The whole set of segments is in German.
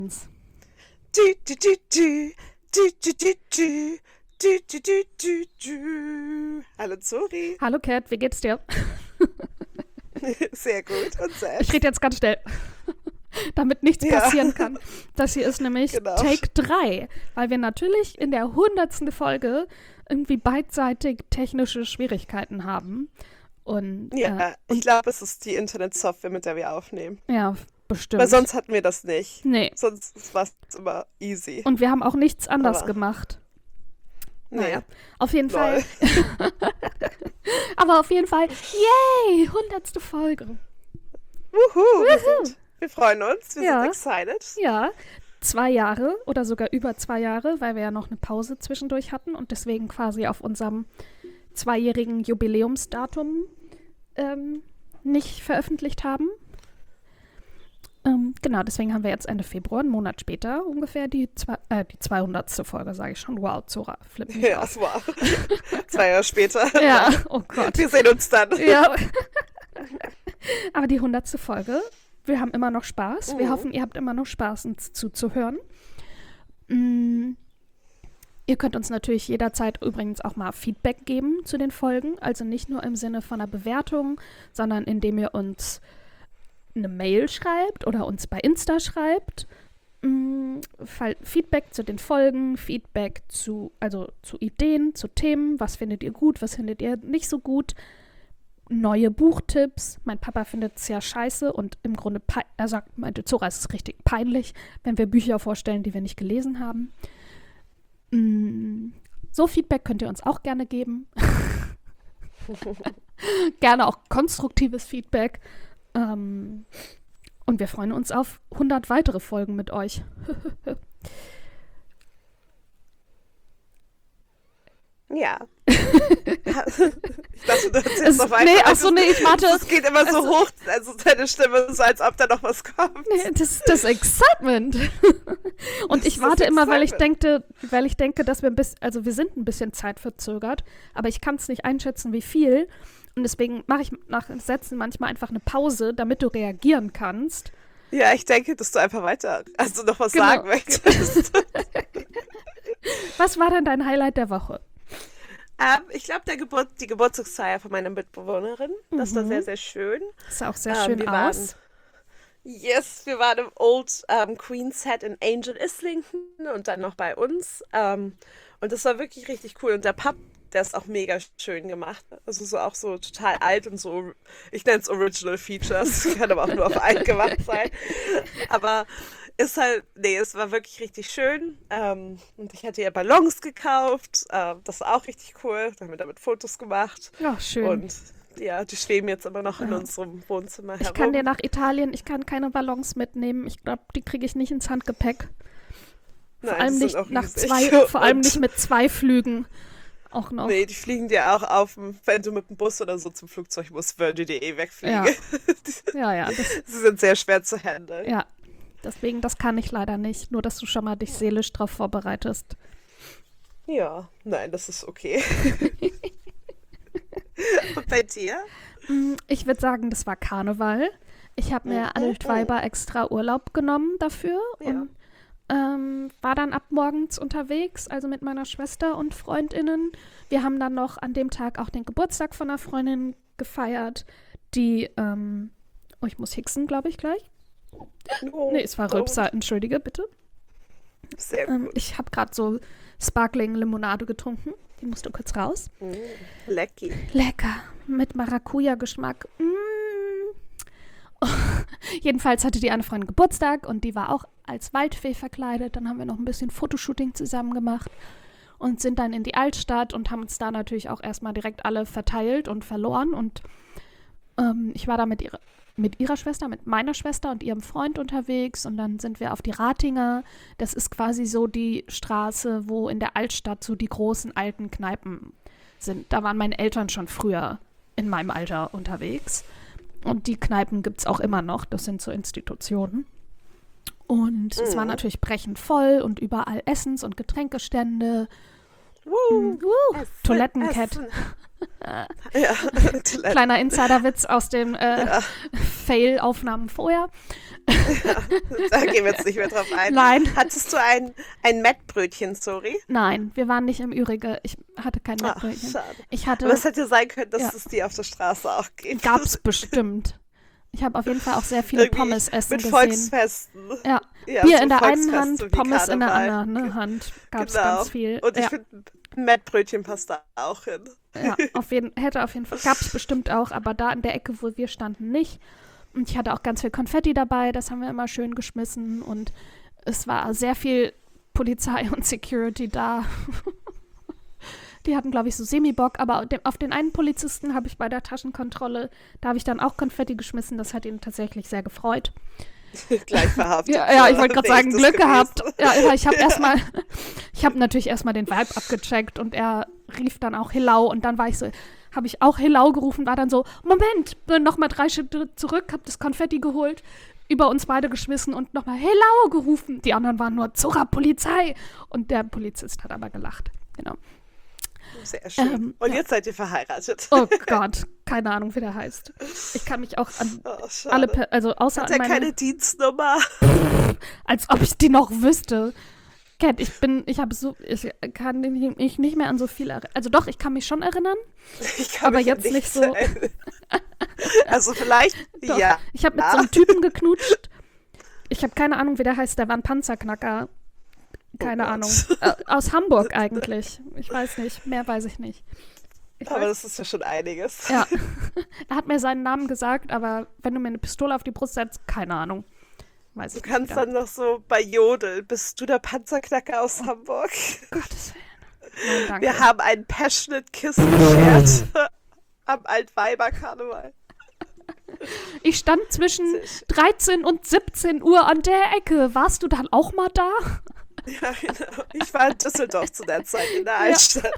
Du, du, du, du. Du, du, du, du. Du, du, du, du, du. Hallo Zori. Hallo Kat, wie geht's dir? Sehr gut. Und selbst? Ich rede jetzt ganz schnell, damit nichts passieren kann. Das hier ist nämlich Take 3, weil wir natürlich in der 100. Folge irgendwie beidseitig technische Schwierigkeiten haben. Und, ich glaube, es ist die Internetsoftware, mit der wir aufnehmen. Ja, bestimmt. Weil sonst hatten wir das nicht. Nee. Sonst war es immer easy. Und wir haben auch nichts anders gemacht. Naja, auf jeden Fall. Aber auf jeden Fall, yay, 100. Folge. Wuhu. Wir freuen uns, wir sind excited. Ja, 2 Jahre oder sogar über 2 Jahre, weil wir ja noch eine Pause zwischendurch hatten und deswegen quasi auf unserem 2-jährigen Jubiläumsdatum nicht veröffentlicht haben. Genau, deswegen haben wir jetzt Ende Februar, einen Monat später ungefähr, die 200. Folge, sage ich schon. Wow, Zora, flipp mich aus. Wow. 2 Jahre später. Ja, oh Gott. Wir sehen uns dann. Ja. Aber die 100. Folge, wir haben immer noch Spaß. Wir hoffen, ihr habt immer noch Spaß, uns zuzuhören. Ihr könnt uns natürlich jederzeit übrigens auch mal Feedback geben zu den Folgen. Also nicht nur im Sinne von einer Bewertung, sondern indem ihr uns eine Mail schreibt oder uns bei Insta schreibt. Feedback zu den Folgen, Feedback zu Ideen, zu Themen. Was findet ihr gut, was findet ihr nicht so gut? Neue Buchtipps. Mein Papa findet es ja scheiße und im Grunde, meinte Zora, es ist richtig peinlich, wenn wir Bücher vorstellen, die wir nicht gelesen haben. So Feedback könnt ihr uns auch gerne geben. Gerne auch konstruktives Feedback. Und wir freuen uns auf 100 weitere Folgen mit euch. Ja. Ich dachte, du erzählst noch weiter. Ich warte. Es geht immer so hoch, also deine Stimme, so als ob da noch was kommt. Nee, das ist das Excitement. Und ich warte immer, weil ich denke, dass wir sind ein bisschen zeitverzögert, aber ich kann es nicht einschätzen, wie viel. Und deswegen mache ich nach Sätzen manchmal einfach eine Pause, damit du reagieren kannst. Ja, ich denke, dass du einfach noch was sagen möchtest. Was war denn dein Highlight der Woche? Ich glaube, die Geburtstagsfeier von meiner Mitbewohnerin. Das war sehr, sehr schön. Das sah auch sehr schön aus. Wir waren im Old Queen's Head in Angel Islington und dann noch bei uns. Und das war wirklich richtig cool. Und der Pub, der ist auch mega schön gemacht. Also so auch so total alt und so, ich nenne es Original Features. Kann aber auch nur auf alt gemacht sein. Aber es war wirklich richtig schön. Und ich hatte ja Ballons gekauft. Das war auch richtig cool. Da haben wir damit Fotos gemacht. Ja, schön. Und ja, die schweben jetzt immer noch in unserem Wohnzimmer herum. Ich kann dir nach Italien, ich kann keine Ballons mitnehmen. Ich glaube, die kriege ich nicht ins Handgepäck. Vor allem nicht mit 2 Flügen. Auch noch. Nee, die fliegen dir auch wenn du mit dem Bus oder so zum Flugzeug musst, würden die dir wegfliegen. Ja. Sie sind sehr schwer zu handeln. Ja, deswegen, das kann ich leider nicht. Nur, dass du schon mal dich seelisch drauf vorbereitest. Ja, nein, das ist okay. Und bei dir? Ich würde sagen, das war Karneval. Ich habe mir Altweiber extra Urlaub genommen dafür und war dann ab morgens unterwegs, also mit meiner Schwester und FreundInnen. Wir haben dann noch an dem Tag auch den Geburtstag von einer Freundin gefeiert, die, ich muss hixen, glaube ich, gleich. Nee, es war Rülpser, entschuldige, bitte. Sehr gut. Ich habe gerade so Sparkling-Limonade getrunken. Die musste kurz raus. Lecker. Mit Maracuja-Geschmack. Jedenfalls hatte die eine Freundin Geburtstag und die war auch als Waldfee verkleidet. Dann haben wir noch ein bisschen Fotoshooting zusammen gemacht und sind dann in die Altstadt und haben uns da natürlich auch erstmal direkt alle verteilt und verloren. Und ich war da mit ihrer Schwester, mit meiner Schwester und ihrem Freund unterwegs und dann sind wir auf die Ratinger. Das ist quasi so die Straße, wo in der Altstadt so die großen alten Kneipen sind. Da waren meine Eltern schon früher in meinem Alter unterwegs. Und die Kneipen gibt es auch immer noch. Das sind so Institutionen. Und es war natürlich brechend voll und überall Essens- und Getränkestände. Essen, Toilettencat. Essen. Ja, Toiletten. Kleiner Insiderwitz aus den Fail-Aufnahmen vorher. Da gehen wir jetzt nicht mehr drauf ein. Nein. Hattest du ein Mettbrötchen, sorry? Nein, wir waren nicht im Ürige. Ich hatte kein Mettbrötchen. Schade. Ich hatte, Aber es hätte ja sein können, dass Ja. es die auf der Straße auch gibt. gab's bestimmt. Ich habe auf jeden Fall auch sehr viele Irgendwie Pommes essen mit gesehen. Volksfesten. Ja, Ja, Bier so in der einen Volksfeste Hand, wie Pommes in der Karneval. anderen Hand. Gab's Genau. ganz viel. Und ich Ja. finde, Mettbrötchen passt da auch hin. Ja, hätte auf jeden Fall, gab es bestimmt auch, aber da in der Ecke, wo wir standen, nicht. Und ich hatte auch ganz viel Konfetti dabei, das haben wir immer schön geschmissen und es war sehr viel Polizei und Security da. Die hatten, glaube ich, so Semi-Bock, aber auf den einen Polizisten habe ich bei der Taschenkontrolle, da habe ich dann auch Konfetti geschmissen, das hat ihn tatsächlich sehr gefreut. Gleich verhaftet. Ja, ich wollte gerade sagen, Nächstes Glück gewesen. gehabt. Ja, ich habe natürlich erstmal den Vibe abgecheckt und er rief dann auch Hillau und dann habe ich auch Hillau gerufen, war dann so, Moment, bin nochmal 3 Schritte zurück, habe das Konfetti geholt, über uns beide geschmissen und nochmal Hillau gerufen. Die anderen waren nur Zurra, Polizei. Und der Polizist hat aber gelacht. Genau. Sehr schön. Und ja. jetzt seid ihr verheiratet. Oh Gott, keine Ahnung, wie der heißt. Ich kann mich auch an Oh, schade. also außer Hat an er keine Dienstnummer? als ob ich die noch wüsste. Cat, ich kann mich nicht mehr an so viel erinnern. Also doch, ich kann mich schon erinnern. Ich kann Aber mich jetzt an nicht nichts so. erinnern. Also vielleicht, Doch. ja. Ich habe mit so einem Typen geknutscht. Ich habe keine Ahnung, wie der heißt. Der war ein Panzerknacker. Keine Oh Gott. Ahnung. Aus Hamburg eigentlich. Ich weiß nicht. Mehr weiß ich nicht. Aber das ist ja schon einiges. Ja. Er hat mir seinen Namen gesagt, aber wenn du mir eine Pistole auf die Brust setzt, keine Ahnung. Weiß Du ich kannst nicht. dann noch so bei Jodel, bist du der Panzerknacker aus Hamburg? Gottes Willen. Nein, danke. Wir haben einen Passionate Kiss beschert am Altweiber-Karneval. Ich stand zwischen Sehr schön. 13 und 17 Uhr an der Ecke. Warst du dann auch mal da? Ja, genau. Ich war in Düsseldorf zu der Zeit in der Altstadt.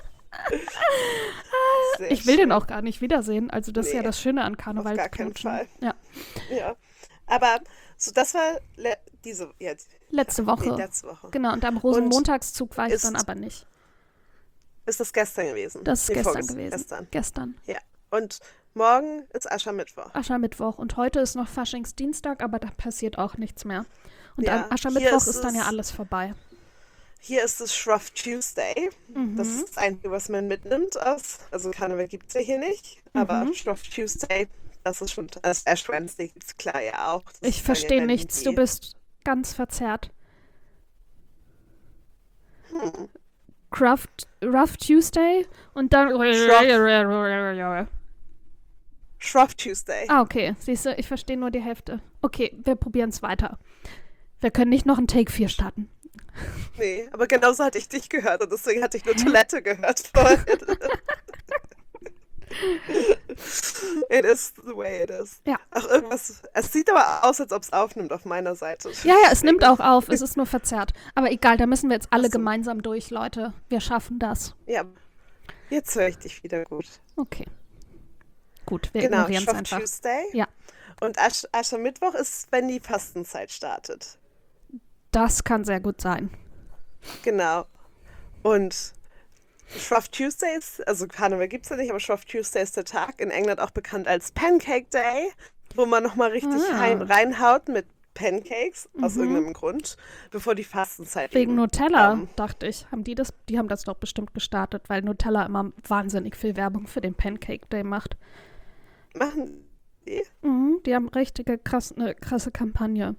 Sehr Ich will schön. den auch gar nicht wiedersehen. Also das ist ja Nee, das Schöne an Karneval. auf gar keinen Fall. Ja. Ja. Aber so, das war Letzte Woche. letzte Woche. Genau, und am Rosenmontagszug war ich ist- dann aber nicht. Ist das gestern gewesen? Das ist Nee, gestern vorgestern. gewesen. Gestern. Ja. Und morgen ist Aschermittwoch. Aschermittwoch. Und heute ist noch Faschingsdienstag, aber da passiert auch nichts mehr. Und Ja, am Aschermittwoch hier ist dann ja es- alles vorbei. Hier ist es Shrove Tuesday. Das ist das Einzige, was man mitnimmt aus. Also Karneval gibt es ja hier nicht. Aber Shrove Tuesday, das ist schon. Also Ash Wednesday gibt es klar ja auch. Das Ich ist dann verstehe ja nichts. die- Du bist ganz verzerrt. Rough Tuesday und dann. Shrove Tuesday. Ah, okay. Siehst du, ich verstehe nur die Hälfte. Okay, wir probieren es weiter. Wir können nicht noch einen Take 4 starten. Nee, aber genauso hatte ich dich gehört und deswegen hatte ich nur Toilette gehört vorhin. It is the way it is. Ja. Ach, irgendwas. Es sieht aber aus, als ob es aufnimmt auf meiner Seite. Ja, es nimmt auch auf. Es ist nur verzerrt. Aber egal, da müssen wir jetzt alle Ach so. gemeinsam durch, Leute. Wir schaffen das. Ja, jetzt höre ich dich wieder gut. Okay. Gut, wir Genau, ignorieren es Shrove einfach. Tuesday. Ja, Und Aschermittwoch ist, wenn die Fastenzeit startet. das kann sehr gut sein. Genau. Und Shrove Tuesday ist, also Karneval gibt es ja nicht, aber Shrove Tuesday ist der Tag, in England auch bekannt als Pancake Day, wo man nochmal richtig reinhaut mit Pancakes, aus irgendeinem Grund, bevor die Fastenzeit Wegen eben, Nutella, dachte ich. Die haben das doch bestimmt gestartet, weil Nutella immer wahnsinnig viel Werbung für den Pancake Day macht. machen die? Die haben eine krasse Kampagne.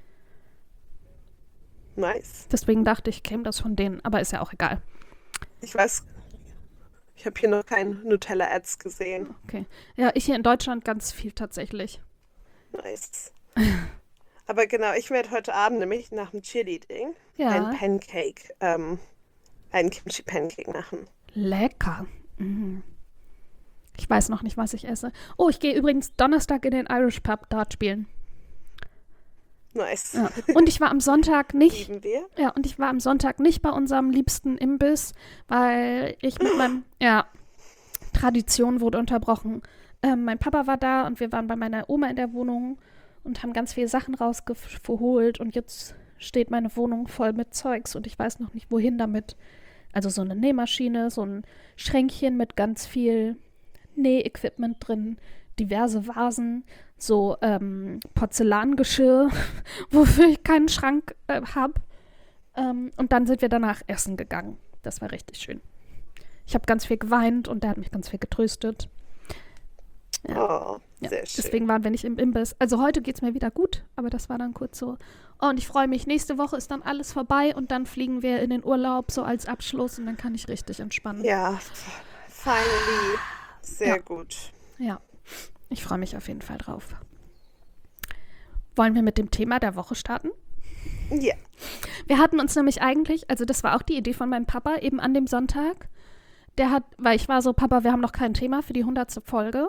Nice. Deswegen dachte ich, käme das von denen. Aber ist ja auch egal. Ich weiß, ich habe hier noch keine Nutella-Ads gesehen. Okay. Ja, ich hier in Deutschland ganz viel tatsächlich. Nice. Aber genau, ich werde heute Abend nämlich nach dem Cheerleading Ja. ein Pancake, einen Kimchi-Pancake machen. Lecker. Ich weiß noch nicht, was ich esse. Oh, ich gehe übrigens Donnerstag in den Irish Pub Dart spielen. Nice. Ja. Und ich war am Sonntag nicht. Lieben wir. Ja, und ich war am Sonntag nicht bei unserem liebsten Imbiss, weil ich mit meinem, Tradition wurde unterbrochen. Mein Papa war da und wir waren bei meiner Oma in der Wohnung und haben ganz viele Sachen rausgeholt und jetzt steht meine Wohnung voll mit Zeugs und ich weiß noch nicht, wohin damit. Also so eine Nähmaschine, so ein Schränkchen mit ganz viel Nähequipment drin, diverse Vasen, so Porzellangeschirr, wofür ich keinen Schrank habe. Und dann sind wir danach essen gegangen. Das war richtig schön. Ich habe ganz viel geweint und der hat mich ganz viel getröstet. Oh, Ja, sehr schön. deswegen waren wir nicht im Imbiss. Also heute geht es mir wieder gut, aber das war dann kurz so. Oh, und ich freue mich, nächste Woche ist dann alles vorbei und dann fliegen wir in den Urlaub so als Abschluss und dann kann ich richtig entspannen. Ja, finally. Sehr Ja. gut. Ja, ich freue mich auf jeden Fall drauf. Wollen wir mit dem Thema der Woche starten? Ja. Wir hatten uns nämlich eigentlich, also das war auch die Idee von meinem Papa, eben an dem Sonntag. Weil ich war so, Papa, wir haben noch kein Thema für die 100. Folge.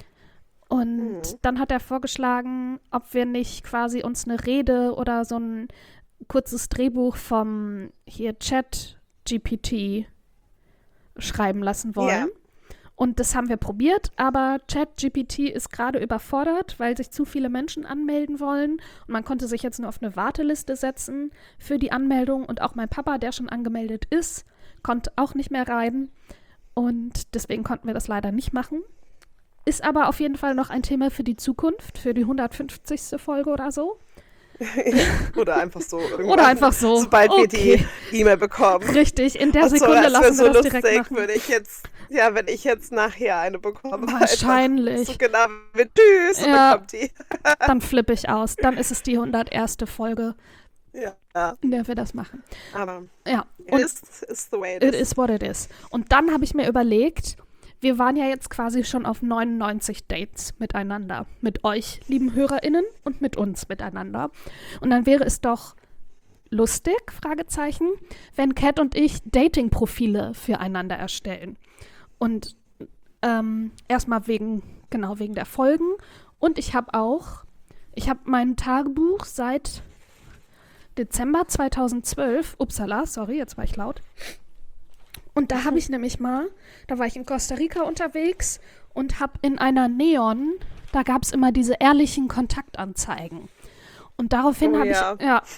Und dann hat er vorgeschlagen, ob wir nicht quasi uns eine Rede oder so ein kurzes Drehbuch vom hier Chat-GPT schreiben lassen wollen. Ja. Und das haben wir probiert, aber ChatGPT ist gerade überfordert, weil sich zu viele Menschen anmelden wollen. Und man konnte sich jetzt nur auf eine Warteliste setzen für die Anmeldung. Und auch mein Papa, der schon angemeldet ist, konnte auch nicht mehr rein. Und deswegen konnten wir das leider nicht machen. Ist aber auf jeden Fall noch ein Thema für die Zukunft, für die 150. Folge oder so. Oder einfach so. Oder einfach so. Sobald wir Okay. die E-Mail bekommen. Richtig, in der Ach so, Sekunde das wär lassen so wir das direkt lustig, machen. wenn ich jetzt nachher eine bekomme. Wahrscheinlich. Einfach so genau mit Tschüss und Ja. dann kommt die. Dann flippe ich aus. Dann ist es die 101. Folge, Ja, in der wir das machen. aber Ja, it und is the way it it is. is what it is. Und dann habe ich mir überlegt, wir waren ja jetzt quasi schon auf 99 Dates miteinander. Mit euch, lieben HörerInnen, und mit uns miteinander. Und dann wäre es doch lustig, Fragezeichen, wenn Kat und ich Dating-Profile füreinander erstellen. Und erstmal wegen der Folgen. Und ich habe mein Tagebuch seit Dezember 2012, upsala, sorry, jetzt war ich laut. Und da habe ich nämlich da war ich in Costa Rica unterwegs und habe in einer Neon, da gab es immer diese ehrlichen Kontaktanzeigen. Und daraufhin Oh habe ja. ich, ja.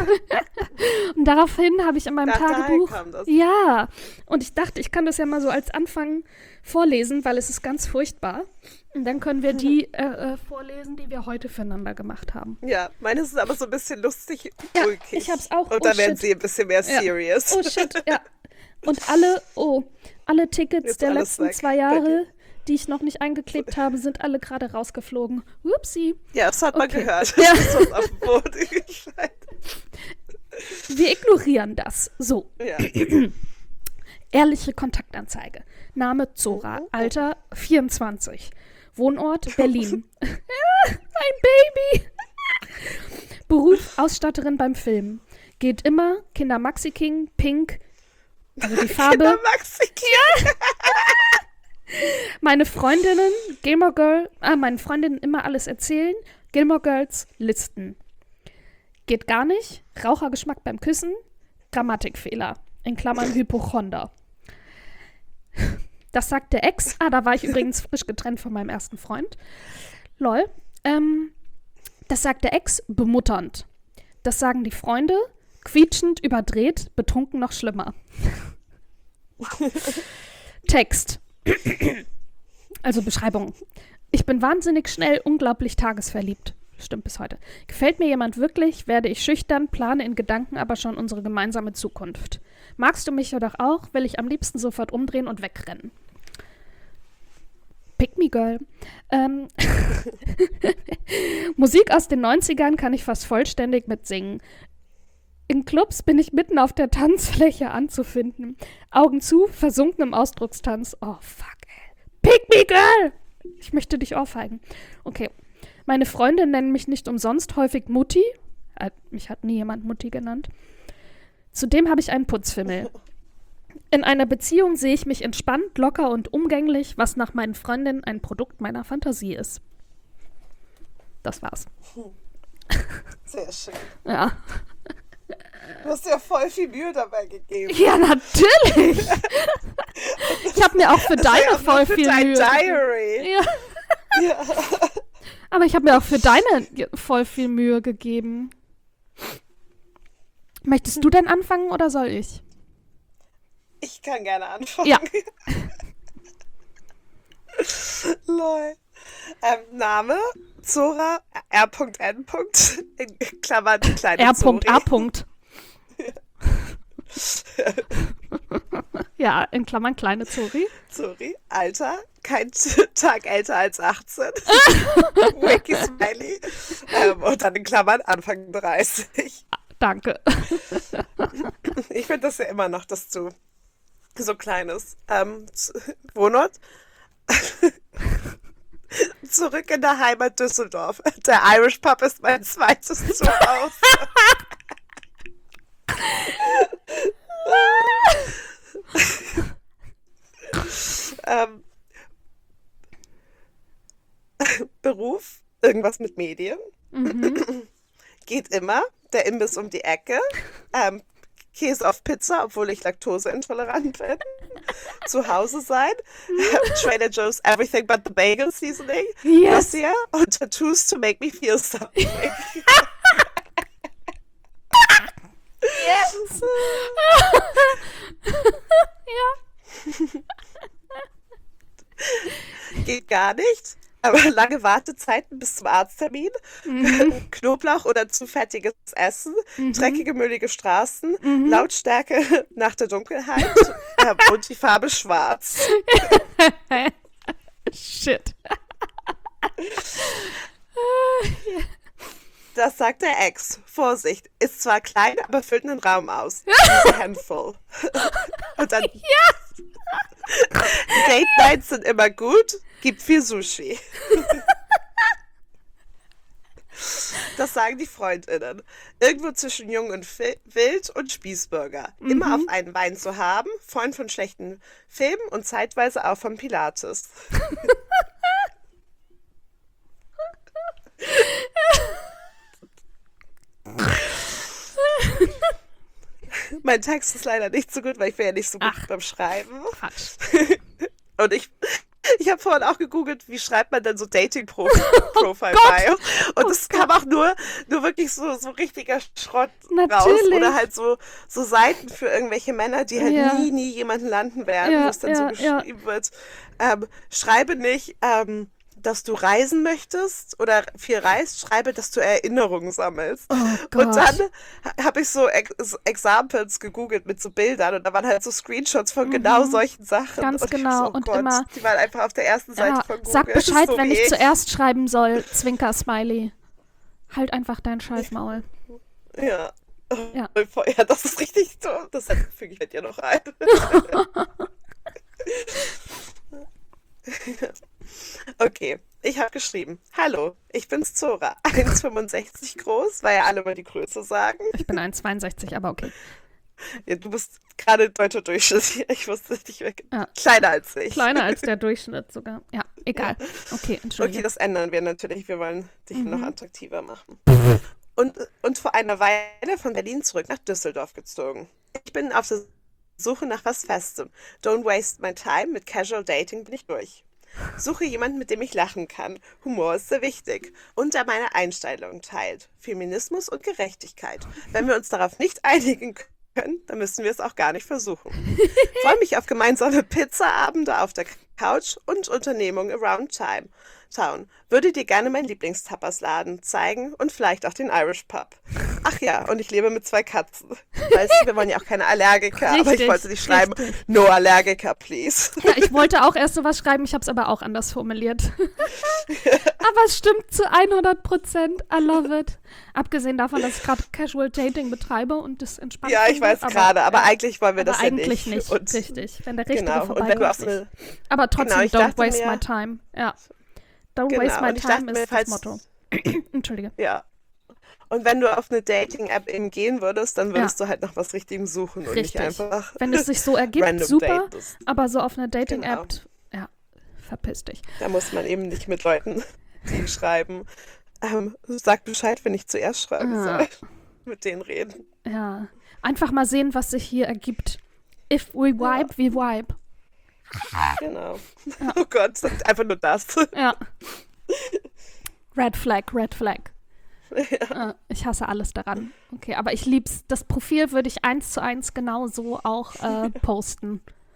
Und daraufhin habe ich in meinem Daher Tagebuch, kam das. ja. Und ich dachte, ich kann das ja mal so als Anfang vorlesen, weil es ist ganz furchtbar. Und dann können wir die vorlesen, die wir heute füreinander gemacht haben. Ja, meines ist aber so ein bisschen lustig Ja, ulkig. ich hab's auch. Und Oh, dann werden shit. sie ein bisschen mehr Ja. serious. Oh shit, ja. Und alle Tickets Jetzt der alles letzten weg. 2 Jahre, die ich noch nicht eingeklebt habe, sind alle gerade rausgeflogen. Upsi. Ja, das hat man Okay. gehört. Ja. Das ist was auf dem Boden gescheit. Wir ignorieren das. So, Ja. ehrliche Kontaktanzeige. Name Zora, Alter 24. Wohnort Berlin. Ein Baby. Beruf Ausstatterin beim Film. Geht immer Kinder Maxi King, Pink, also die Farbe. Der Maxi King. Meine Freundinnen, meinen Freundinnen immer alles erzählen. Gilmore Girls, Listen. Geht gar nicht. Rauchergeschmack beim Küssen. Grammatikfehler. In Klammern Hypochonder. Das sagt der Ex. Da war ich übrigens frisch getrennt von meinem ersten Freund. Lol. Das sagt der Ex, bemutternd. Das sagen die Freunde, quietschend, überdreht, betrunken noch schlimmer. Text. Also Beschreibung. Ich bin wahnsinnig schnell, unglaublich tagesverliebt. Stimmt bis heute. Gefällt mir jemand wirklich, werde ich schüchtern, plane in Gedanken aber schon unsere gemeinsame Zukunft. Magst du mich oder auch, will ich am liebsten sofort umdrehen und wegrennen. Pick me, girl. Musik aus den 90ern kann ich fast vollständig mitsingen. In Clubs bin ich mitten auf der Tanzfläche anzufinden. Augen zu, versunken im Ausdruckstanz. Oh, fuck, ey. Pick me, girl! Ich möchte dich ohrfeigen. Okay. Meine Freunde nennen mich nicht umsonst häufig Mutti. Mich hat nie jemand Mutti genannt. Zudem habe ich einen Putzfimmel. In einer Beziehung sehe ich mich entspannt, locker und umgänglich, was nach meinen Freundinnen ein Produkt meiner Fantasie ist. Das war's. Sehr schön. Ja. Du hast ja voll viel Mühe dabei gegeben. Ja, natürlich. Ich habe mir auch für Das war deine ja auch voll nur für viel dein Mühe. Diary. Ja. Ja. Aber ich habe mir auch für deine voll viel Mühe gegeben. Möchtest du denn anfangen oder soll ich? kann gerne anfangen. Ja. Lol. Name Zora R.N. in Klammern kleine R.A. Zori. Ja, in Klammern kleine Zori. Zori. Alter, kein Tag älter als 18. Wiki Smiley. Und dann in Klammern Anfang 30. Danke. Ich finde das ja immer noch, dass du so klein ist. Wohnort? Zurück in der Heimat Düsseldorf. Der Irish Pub ist mein zweites Zuhause. Beruf? Irgendwas mit Medien. Geht immer. Der Imbiss um die Ecke. Käse auf Pizza, obwohl ich laktoseintolerant bin. Zu Hause sein. Trader Joe's Everything But the Bagel Seasoning. Yes. Das hier. Und Tattoos to make me feel something. Yes. Geht gar nicht. Aber lange Wartezeiten bis zum Arzttermin, Knoblauch oder zu fettiges Essen, dreckige, müllige Straßen, Lautstärke nach der Dunkelheit und die Farbe schwarz. Shit. Das sagt der Ex. Vorsicht, ist zwar klein, aber füllt einen Raum aus. Diese Handful. Und dann... Date Nights sind immer gut, gibt viel Sushi. Das sagen die FreundInnen. Irgendwo zwischen jung und wild und Spießbürger. Immer auf einen Wein zu haben, Freund von schlechten Filmen und zeitweise auch von Pilates. Mein Text ist leider nicht so gut, weil ich bin ja nicht so gut beim Schreiben. Quatsch. Und ich habe vorhin auch gegoogelt, wie schreibt man denn so Dating-Profile-Bio? Und es kam auch nur wirklich so richtiger Schrott raus. Oder halt so Seiten für irgendwelche Männer, die halt nie jemanden landen werden, wo es dann so geschrieben wird. Schreibe nicht, dass du reisen möchtest oder viel reist, schreibe, dass du Erinnerungen sammelst. Oh Gott. Und dann habe ich so Examples gegoogelt mit so Bildern und da waren halt so Screenshots von genau solchen Sachen. Ganz und genau. So, oh und Gott, immer. Die waren einfach auf der ersten Seite von Google. Sag Bescheid, so wenn ich zuerst schreiben soll. Zwinker-Smiley. Halt einfach dein Scheißmaul. Ja. Ja. Ja, das ist richtig dumm. Das füge ich mit dir noch ein. Okay, ich habe geschrieben. Hallo, ich bin's Zora. 1,65 groß, weil ja alle mal die Größe sagen. Ich bin 1,62, aber okay. Ja, du bist gerade deutscher Durchschnitt. Ich wusste nicht mehr. Ja. Kleiner als ich. Kleiner als der Durchschnitt sogar. Ja, egal. Okay, entschuldige. Okay, das ändern wir natürlich. Wir wollen dich noch attraktiver machen. Und vor einer Weile von Berlin zurück nach Düsseldorf gezogen. Ich bin auf der Suche nach was Festem. Don't waste my time. Mit Casual Dating bin ich durch. Suche jemanden, mit dem ich lachen kann. Humor ist sehr wichtig. Und der meine Einstellung teilt. Feminismus und Gerechtigkeit. Wenn wir uns darauf nicht einigen können, dann müssen wir es auch gar nicht versuchen. Freue mich auf gemeinsame Pizzaabende auf der Couch und Unternehmungen around Town. Würde dir gerne meinen Lieblingstapasladen zeigen und vielleicht auch den Irish Pub. Ach ja, und ich lebe mit 2 Katzen. Weißt du, wir wollen ja auch keine Allergiker, aber ich wollte nicht schreiben, no Allergiker, please. Ja, ich wollte auch erst sowas schreiben, ich habe es aber auch anders formuliert. Aber es stimmt zu 100%. I love it. Abgesehen davon, dass ich gerade Casual Dating betreibe und das entspannt Ja, ich weiß gerade, aber eigentlich wollen wir das ja nicht. Eigentlich nicht, und richtig. Wenn der Richtige genau, vorbeikommt, nicht. Aber trotzdem, don't waste my time. Ja. Don't waste my time ist das Motto. Entschuldige. Ja. Und wenn du auf eine Dating-App eben gehen würdest, dann würdest du halt nach was Richtigem suchen und nicht einfach wenn es sich so ergibt, super. Aber so auf einer Dating-App, ja, verpiss dich. Da muss man eben nicht mit Leuten, die schreiben, sag Bescheid, wenn ich zuerst schreiben soll. Mit denen reden. Ja. Einfach mal sehen, was sich hier ergibt. If we vibe, we vibe. Genau. Ja. Oh Gott, einfach nur das. Ja. Red Flag, Red Flag. Ja. Ich hasse alles daran. Okay, aber ich lieb's. Das Profil würde ich 1:1 genau so auch posten.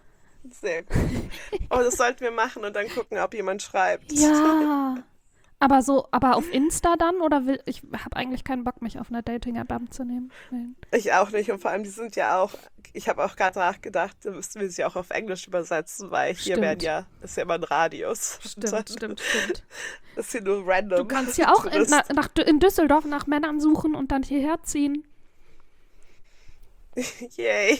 Sehr gut. Oh, das sollten wir machen und dann gucken, ob jemand schreibt. Ja. Aber auf Insta dann? Oder ich habe eigentlich keinen Bock, mich auf einer Dating-App abzunehmen. Nee. Ich auch nicht. Und vor allem, die sind ja auch, ich habe auch gerade nachgedacht, da müssten wir sie auch auf Englisch übersetzen, weil hier Stimmt. ist ja immer ein Radius. Und dann Stimmt. ist hier nur Du random. kannst ja auch Tourist. in Düsseldorf nach Männern suchen und dann hierher ziehen. Yay.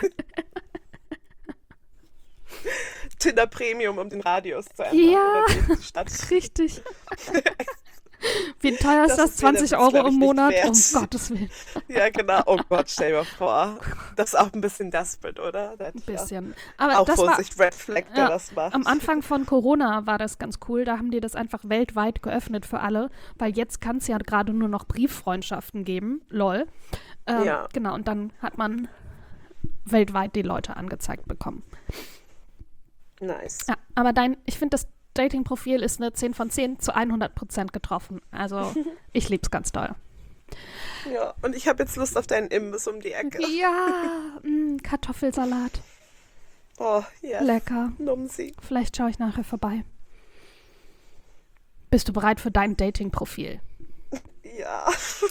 Tinder Premium, um den Radius zu ändern. Ja, Oder die Stadt. richtig. Wie teuer ist das? ist mir 20 das, Euro glaub ich, im nicht Monat? wert. Um Gottes Willen. Ja, genau. Oh Gott, stell dir mal vor. Das ist auch ein bisschen desperate, oder? Da hätte Ein ich auch, bisschen. Aber auch das war Vorsicht, Red Flag, der ja, das macht. am Anfang von Corona war das ganz cool. Da haben die das einfach weltweit geöffnet für alle, weil jetzt kann es ja gerade nur noch Brieffreundschaften geben. Lol. Ja. Genau, und dann hat man weltweit die Leute angezeigt bekommen. Nice. Ja, aber ich finde, das Dating-Profil ist eine 10 von 10 zu 100% getroffen. Also, ich lieb's ganz doll. Ja, und ich habe jetzt Lust auf deinen Imbiss um die Ecke. Ja, Kartoffelsalat. Oh, ja. Lecker. Numsi. Vielleicht schaue ich nachher vorbei. Bist du bereit für dein Dating-Profil? Ja.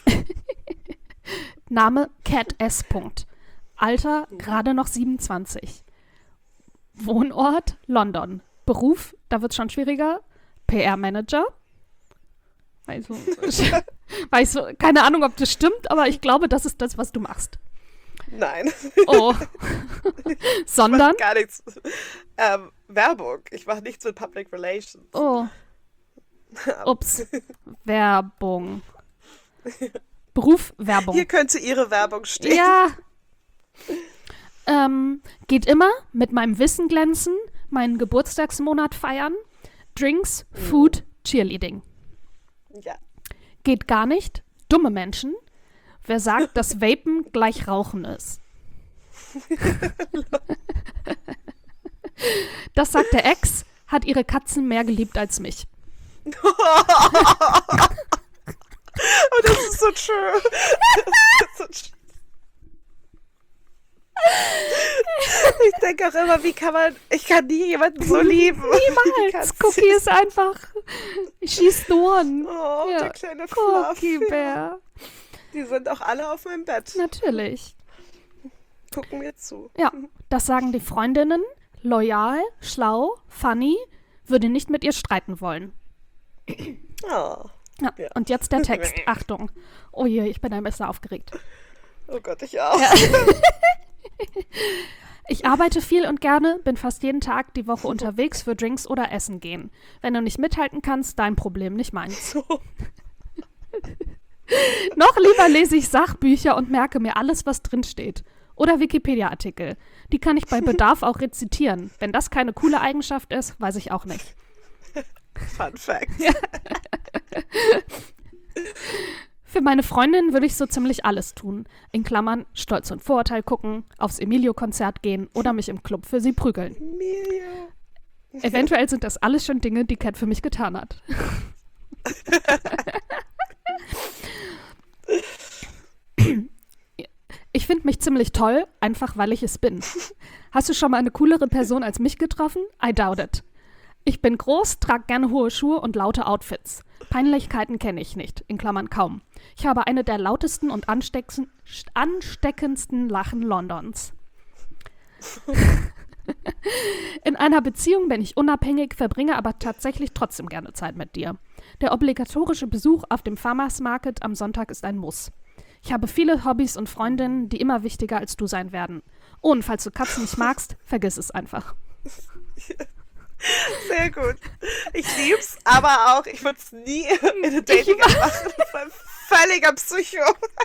Name Cat S. Alter gerade noch 27. Wohnort London. Beruf, da wird es schon schwieriger. PR-Manager. Also, keine Ahnung, ob das stimmt, aber ich glaube, das ist das, was du machst. Nein. Oh. Sondern? Ich mach gar nichts. Werbung. Ich mache nichts mit Public Relations. Oh. Ups. Werbung. Beruf, Werbung. Hier könnte Ihre Werbung stehen. Ja. Geht immer mit meinem Wissen glänzen, meinen Geburtstagsmonat feiern, Drinks, Food, Cheerleading. Ja. Geht gar nicht. Dumme Menschen. Wer sagt, dass Vapen gleich Rauchen ist? Das sagt der Ex, hat ihre Katzen mehr geliebt als mich. Oh, das ist so true. Das ist so true. Ich denke auch immer, ich kann nie jemanden so lieben. Niemals. Cookie ist einfach, she's the one. Oh, Ja. der kleine Fluff. Cookie Bär. Die sind auch alle auf meinem Bett. Natürlich. Gucken mir zu. Ja, das sagen die Freundinnen. Loyal, schlau, funny, würde nicht mit ihr streiten wollen. Oh. Ja, Ja. und jetzt der Text. Achtung. Oh je, ich bin ein bisschen aufgeregt. Oh Gott, ich auch. Ja. Ich arbeite viel und gerne, bin fast jeden Tag die Woche unterwegs für Drinks oder Essen gehen. Wenn du nicht mithalten kannst, dein Problem, nicht meins. So. Noch lieber lese ich Sachbücher und merke mir alles, was drinsteht. Oder Wikipedia-Artikel. Die kann ich bei Bedarf auch rezitieren. Wenn das keine coole Eigenschaft ist, weiß ich auch nicht. Fun Fact. Für meine Freundin würde ich so ziemlich alles tun. In Klammern, Stolz und Vorurteil gucken, aufs Emilio-Konzert gehen oder mich im Club für sie prügeln. Emilio. Eventuell sind das alles schon Dinge, die Cat für mich getan hat. Ich finde mich ziemlich toll, einfach weil ich es bin. Hast du schon mal eine coolere Person als mich getroffen? I doubt it. Ich bin groß, trage gerne hohe Schuhe und laute Outfits. Peinlichkeiten kenne ich nicht, in Klammern kaum. Ich habe eine der lautesten und ansteckendsten Lachen Londons. In einer Beziehung bin ich unabhängig, verbringe aber tatsächlich trotzdem gerne Zeit mit dir. Der obligatorische Besuch auf dem Farmers Market am Sonntag ist ein Muss. Ich habe viele Hobbys und Freundinnen, die immer wichtiger als du sein werden. Oh, und falls du Katzen nicht magst, vergiss es einfach. Sehr gut. Ich lieb's, aber auch, ich würde es nie in eine Dating-App machen. Das war ein völliger Psycho.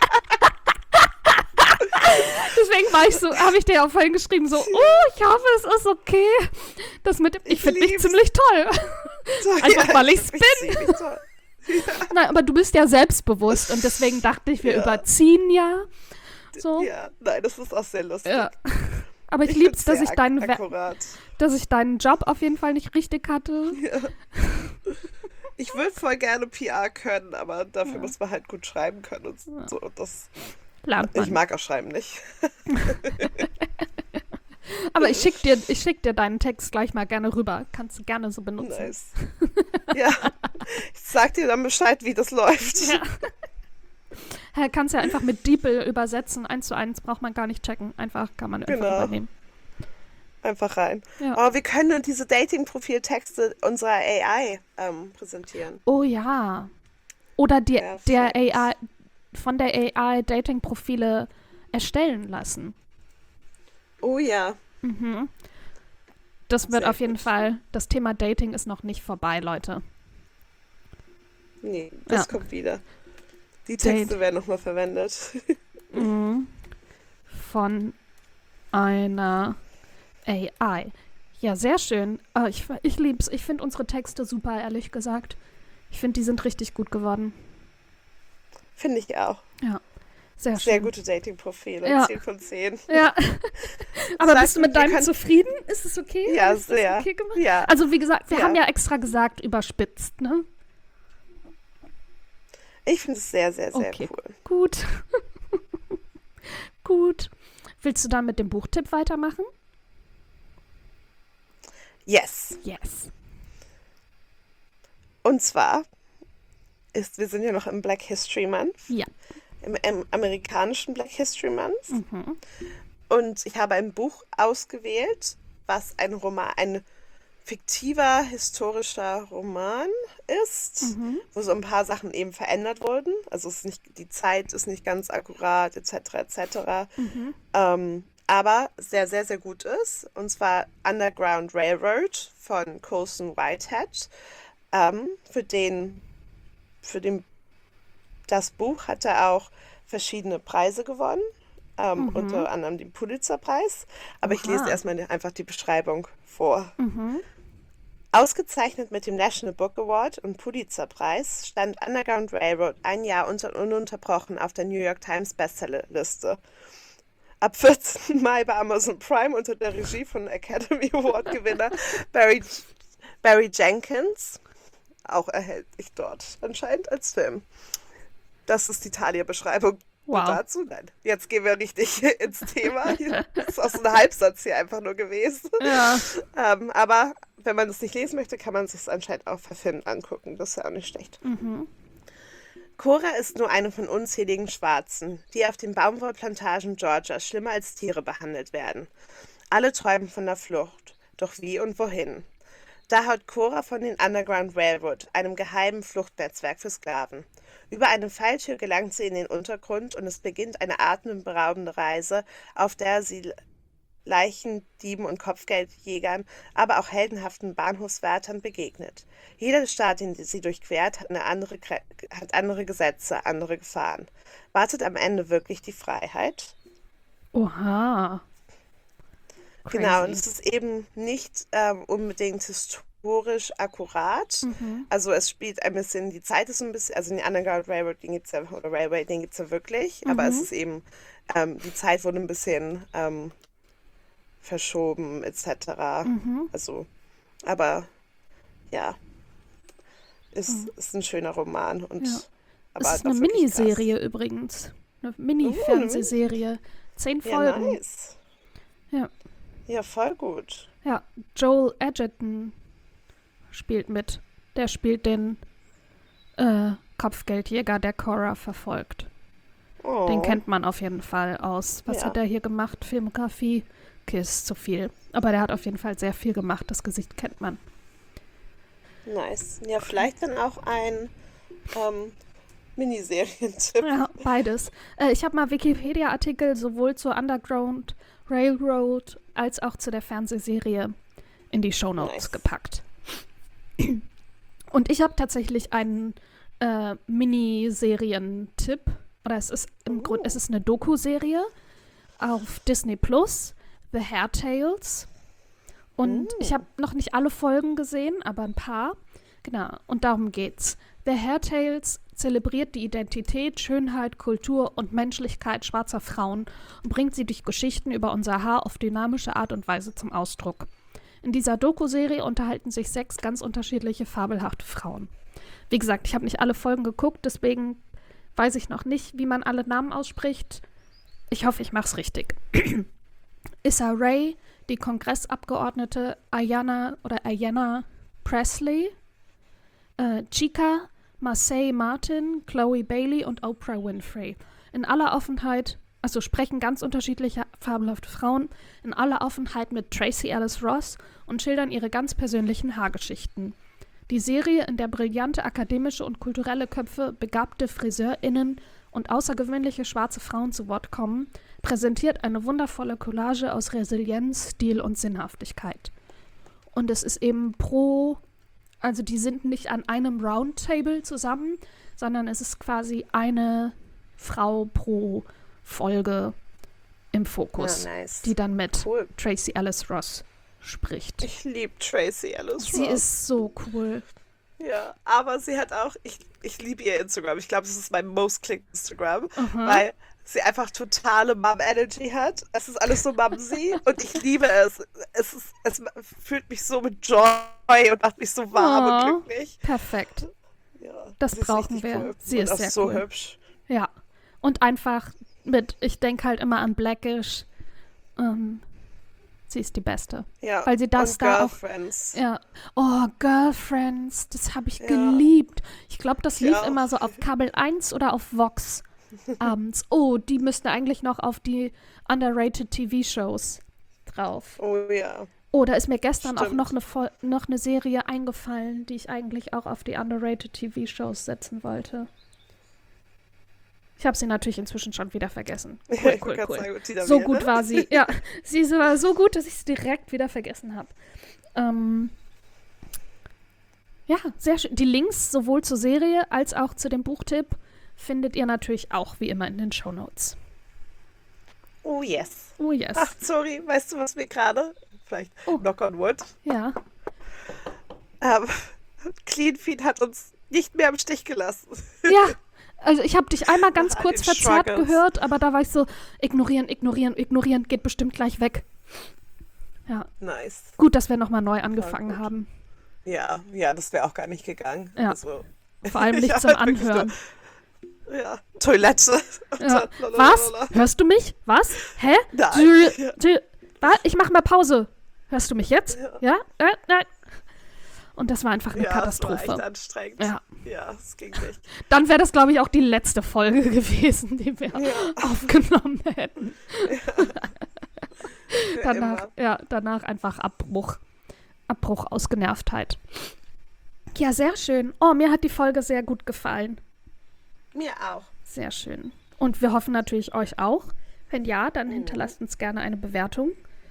Deswegen habe ich dir auch vorhin geschrieben, so, ich hoffe, es ist okay. Ich finde mich ziemlich toll. Einfach, weil ich's bin. Toll. Nein, aber du bist ja selbstbewusst und deswegen dachte ich, wir überziehen ja. So. Ja, nein, das ist auch sehr lustig. Ja. Aber ich Ich lieb's, find's dass sehr akkurat. dass ich deinen Job auf jeden Fall nicht richtig hatte. Ja. Ich würde voll gerne PR können, aber dafür muss man halt gut schreiben können und so. Und Lernt man. ich mag auch Schreiben nicht. Aber ich schick dir deinen Text gleich mal gerne rüber. Kannst du gerne so benutzen. Nice. Ja, ich sag dir dann Bescheid, wie das läuft. Ja. Kannst ja einfach mit DeepL übersetzen. 1:1 braucht man gar nicht checken. Einfach kann man einfach Genau. übernehmen. Einfach rein. Ja. Oh, wir können diese Dating-Profil-Texte unserer AI präsentieren. Oh ja. Oder der Perfekt. AI, von der AI Dating-Profile erstellen lassen. Oh ja, Mhm. Das wird sehr auf jeden gut. Fall, das Thema Dating ist noch nicht vorbei, Leute. Nee, das Ja. kommt wieder. Die Date. Texte werden nochmal verwendet. Mhm. Von einer AI. Ja, sehr schön. Ich lieb's. Ich finde unsere Texte super, ehrlich gesagt. Ich finde, die sind richtig gut geworden. Finde ich auch. Ja, sehr Sehr schön. gute Dating-Profile. Ja. 10 von 10. Ja. Aber Sag bist du mir, mit wir deinem können- zufrieden? Ist es okay? Ja, Habe ich das sehr. okay gemacht? Ja. Also wie gesagt, wir Ja. haben ja extra gesagt, überspitzt, ne? Ich finde es sehr, sehr, sehr Okay. cool. Gut. Gut. Willst du dann mit dem Buchtipp weitermachen? Yes. Yes. Und zwar wir sind ja noch im Black History Month, Ja. im amerikanischen Black History Month. Mhm. Und ich habe ein Buch ausgewählt, was ein fiktiver historischer Roman ist, Mhm. wo so ein paar Sachen eben verändert wurden. Also die Zeit ist nicht ganz akkurat, etc., etc. Mhm. Aber sehr, sehr, sehr gut ist. Und zwar Underground Railroad von Colson Whitehead. Für das Buch hat er auch verschiedene Preise gewonnen, unter anderem den Pulitzerpreis. Aber ich lese Oha. erstmal einfach die Beschreibung vor. Mhm. Ausgezeichnet mit dem National Book Award und Pulitzerpreis stand Underground Railroad ein Jahr ununterbrochen auf der New York Times Bestsellerliste. Ab 14. Mai bei Amazon Prime unter der Regie von Academy Award-Gewinner Barry Jenkins. Auch erhältlich dort, anscheinend als Film. Das ist die Thalia-Beschreibung Wow. dazu. Nein, jetzt gehen wir richtig ins Thema. Das ist auch so ein Halbsatz hier einfach nur gewesen. Ja. Aber wenn man es nicht lesen möchte, kann man sich es anscheinend auch verfilmt angucken. Das ist ja auch nicht schlecht. Mhm. Cora ist nur eine von unzähligen Schwarzen, die auf den Baumwollplantagen Georgias schlimmer als Tiere behandelt werden. Alle träumen von der Flucht. Doch wie und wohin? Da hört Cora von den Underground Railroad, einem geheimen Fluchtnetzwerk für Sklaven. Über eine Falltür gelangt sie in den Untergrund und es beginnt eine atemberaubende Reise, auf der sie Leichendieben und Kopfgeldjägern, aber auch heldenhaften Bahnhofswärtern begegnet. Jeder Staat, den sie durchquert, hat andere Gesetze, andere Gefahren. Wartet am Ende wirklich die Freiheit? Oha. Genau, und Crazy. es ist eben nicht unbedingt historisch akkurat. Mhm. Also es spielt ein bisschen, die Zeit ist so ein bisschen, also den Underground Railroad, den gibt's ja, oder Railway, den gibt's ja wirklich, aber es Mhm. ist eben, die Zeit wurde ein bisschen verschoben, etc. Mhm. Also, aber ja, Mhm. ist ein schöner Roman und Ja. Es aber ist eine auch wirklich krass. Miniserie übrigens. Eine Eine Mini-Fernsehserie. 10 Ja, Folgen. nice. Ja. Ja, voll gut. Ja. Joel Edgerton spielt mit. Der spielt den Kopfgeldjäger, der Cora verfolgt. Den Oh, kennt man auf jeden Fall aus. Was ja, hat er hier gemacht? Filmografie? Okay, ist zu viel. Aber der hat auf jeden Fall sehr viel gemacht. Das Gesicht kennt man. nice. Ja, vielleicht dann auch ein Miniserientipp. Ja, beides. Ich habe mal Wikipedia-Artikel sowohl zur Underground Railroad als auch zu der Fernsehserie in die Shownotes Nice. gepackt. Und ich habe tatsächlich einen Miniserientipp. Oder es ist im Grunde, es ist eine Doku-Serie auf Disney Plus, The Hair Tales. Und ich habe noch nicht alle Folgen gesehen, aber ein paar. Genau, und darum geht's. The Hair Tales zelebriert die Identität, Schönheit, Kultur und Menschlichkeit schwarzer Frauen und bringt sie durch Geschichten über unser Haar auf dynamische Art und Weise zum Ausdruck. In dieser Doku-Serie unterhalten sich 6 ganz unterschiedliche, fabelhafte Frauen. Wie gesagt, ich habe nicht alle Folgen geguckt, deswegen weiß ich noch nicht, wie man alle Namen ausspricht. Ich hoffe, ich mache es richtig. Issa Rae, die Kongressabgeordnete Ayanna Presley, Chica, Marsai Martin, Chloe Bailey und Oprah Winfrey. In aller Offenheit, also sprechen ganz unterschiedliche fabelhafte Frauen, in aller Offenheit mit Tracee Ellis Ross und schildern ihre ganz persönlichen Haargeschichten. Die Serie, in der brillante akademische und kulturelle Köpfe, begabte FriseurInnen und außergewöhnliche schwarze Frauen zu Wort kommen, präsentiert eine wundervolle Collage aus Resilienz, Stil und Sinnhaftigkeit. Und es ist eben also die sind nicht an einem Roundtable zusammen, sondern es ist quasi eine Frau pro Folge im Fokus, nice. die dann mit Cool. Tracee Ellis Ross spricht. Ich liebe Tracee Ellis Ross. Sie ist so cool. Ja, aber sie hat auch, ich liebe ihr Instagram. Ich glaube, es ist mein most clicked Instagram, weil sie einfach totale Mom-Energy hat. Es ist alles so Mumsy und ich liebe es. Es fühlt mich so mit Joy und macht mich so warm und glücklich. Perfekt. Ja, Das sie ist brauchen richtig wir. Cool. Sie und ist auch sehr so cool. hübsch. Ja. Und einfach ich denke halt immer an Blackish. Sie ist die Beste. Ja, Weil sie das und da auch. Girlfriends. Ja. Oh, Girlfriends, das habe ich Ja. geliebt. Ich glaube, das Ich lief auch. immer so auf Kabel 1 oder auf Vox abends. Oh, die müssten eigentlich noch auf die underrated TV-Shows drauf. Oh ja. Oh, da ist mir gestern auch Stimmt. noch eine Serie eingefallen, die ich eigentlich auch auf die underrated TV-Shows setzen wollte. Ich habe sie natürlich inzwischen schon wieder vergessen. Ich Cool, wollte cool, gerade cool. sagen, Tina So Meere. gut war sie. Ja, sie war so gut, dass ich es direkt wieder vergessen habe. Ja, sehr schön. Die Links sowohl zur Serie als auch zu dem Buchtipp findet ihr natürlich auch wie immer in den Shownotes. Oh yes. Oh yes. Ach, sorry, weißt du, was mir gerade, vielleicht knock on wood, Ja. Clean Feed hat uns nicht mehr im Stich gelassen. Ja, also ich habe dich einmal ganz Nach all kurz den verzerrt Struggles. gehört, aber da war ich so, ignorieren, geht bestimmt gleich weg. Ja, Nice. gut, dass wir nochmal neu angefangen gut. haben. Ja, das wäre auch gar nicht gegangen. Ja. Also, Vor allem nicht Ja, zum wirklich nur- Anhören. ja, Toilette. Und Ja. dann Was? lalalala. Hörst du mich? Was? Hä? Nein. Ich mach mal Pause. Hörst du mich jetzt? Ja? Nein. Und das war einfach eine Ja, es war echt Katastrophe. anstrengend. Ja. Ja, es ging nicht. Dann wäre das, glaube ich, auch die letzte Folge gewesen, die wir aufgenommen hätten. Für immer. Danach einfach Abbruch. Abbruch aus Genervtheit. Ja, sehr schön. Oh, mir hat die Folge sehr gut gefallen. Mir auch. Sehr schön. Und wir hoffen natürlich euch auch. Wenn ja, dann hinterlasst uns gerne eine Bewertung.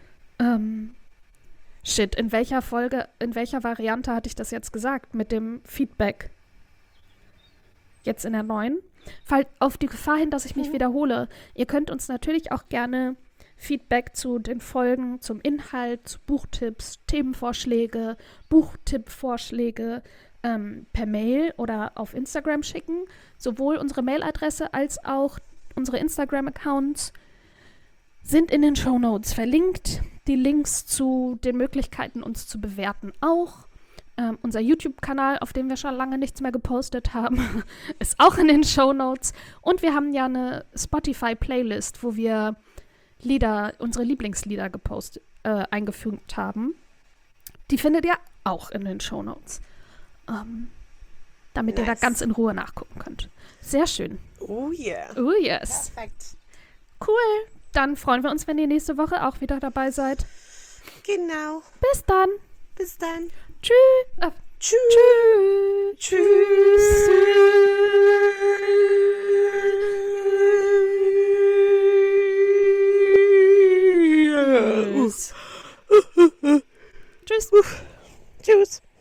In welcher Variante hatte ich das jetzt gesagt? Mit dem Feedback. Jetzt in der neuen. Fall auf die Gefahr hin, dass ich mich wiederhole. Ihr könnt uns natürlich auch gerne Feedback zu den Folgen, zum Inhalt, zu Buchtipps, Themenvorschläge, Buchtippvorschläge per Mail oder auf Instagram schicken. Sowohl unsere Mailadresse als auch unsere Instagram-Accounts sind in den Shownotes verlinkt. Die Links zu den Möglichkeiten, uns zu bewerten, auch. Unser YouTube-Kanal, auf dem wir schon lange nichts mehr gepostet haben, ist auch in den Shownotes. Und wir haben ja eine Spotify-Playlist, wo wir unsere Lieblingslieder eingefügt haben. Die findet ihr auch in den Shownotes. Damit ihr da Nice. ganz in Ruhe nachgucken könnt. Sehr schön. Oh yeah. Oh yes. Perfekt. Cool. Dann freuen wir uns, wenn ihr nächste Woche auch wieder dabei seid. Genau. Bis dann. Bis dann. Tschüss. Tschüss. Tschüss. Tschüss. Tschüss. Tschüss.